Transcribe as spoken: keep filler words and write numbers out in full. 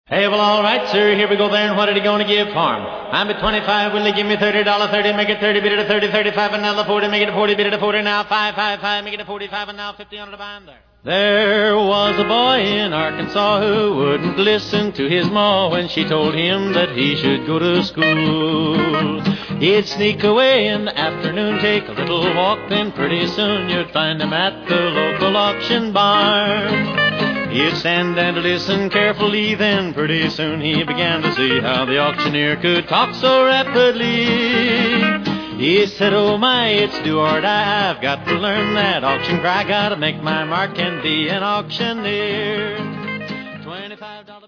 Hey, well, all right, sir. Here we go there, and what are you going to give for him? I'm at twenty-five. Will you give me thirty dollars? thirty, make it thirty, bid it a thirty, thirty-five, and now the forty, make it a forty, bid it a forty, now five, five, five, make it a forty-five, and now fifty on the bond there. There was a boy in Arkansas who wouldn't listen to his ma when she told him that he should go to school. He'd sneak away in the afternoon, take a little walk, then pretty soon you'd find him at the local auction barn. He'd stand and listen carefully, then pretty soon he began to see how the auctioneer could talk so rapidly. He said, oh my, it's do or die, I've got to learn that auction cry, gotta make my mark and be an auctioneer. twenty-five dollars